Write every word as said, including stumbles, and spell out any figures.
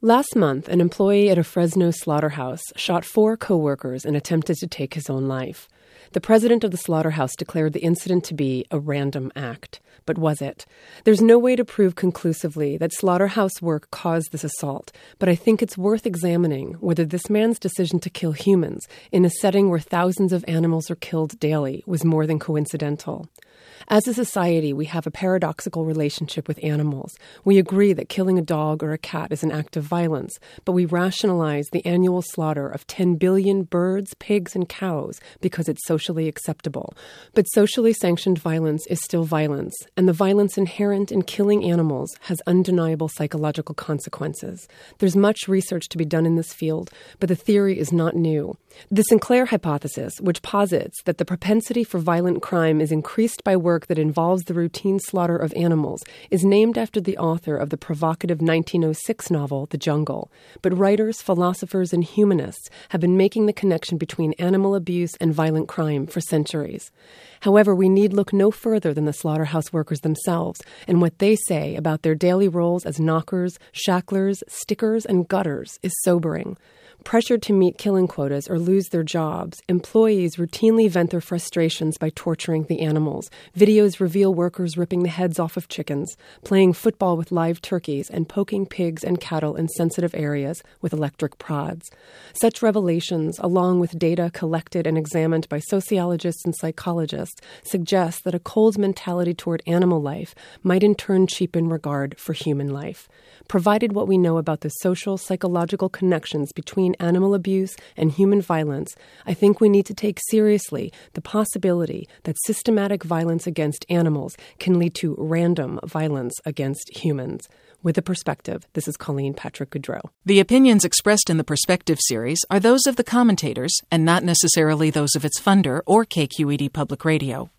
Last month, an employee at a Fresno slaughterhouse shot four co-workers and attempted to take his own life. The president of the slaughterhouse declared the incident to be a random act. But was it? There's no way to prove conclusively that slaughterhouse work caused this assault, but I think it's worth examining whether this man's decision to kill humans in a setting where thousands of animals are killed daily was more than coincidental. As a society, we have a paradoxical relationship with animals. We agree that killing a dog or a cat is an act of violence, but we rationalize the annual slaughter of ten billion birds, pigs, and cows because it's socially acceptable. But socially sanctioned violence is still violence, and the violence inherent in killing animals has undeniable psychological consequences. There's much research to be done in this field, but the theory is not new. The Sinclair hypothesis, which posits that the propensity for violent crime is increased by work that involves the routine slaughter of animals, is named after the author of the provocative nineteen oh six novel, The Jungle. But writers, philosophers, and humanists have been making the connection between animal abuse and violent crime for centuries. However, we need look no further than the slaughterhouse workers themselves and what they say about their daily roles as knockers, shacklers, stickers, and gutters is sobering. Pressured to meet killing quotas or lose their jobs, employees routinely vent their frustrations by torturing the animals. Videos reveal workers ripping the heads off of chickens, playing football with live turkeys, and poking pigs and cattle in sensitive areas with electric prods. Such revelations, along with data collected and examined by sociologists and psychologists, suggest that a cold mentality toward animal life might in turn cheapen regard for human life. Provided what we know about the social, psychological connections between animal abuse and human violence, I think we need to take seriously the possibility that systematic violence against animals can lead to random violence against humans. With a Perspective, this is Colleen Patrick Goodrow. The opinions expressed in the Perspective series are those of the commentators and not necessarily those of its funder or K Q E D Public Radio.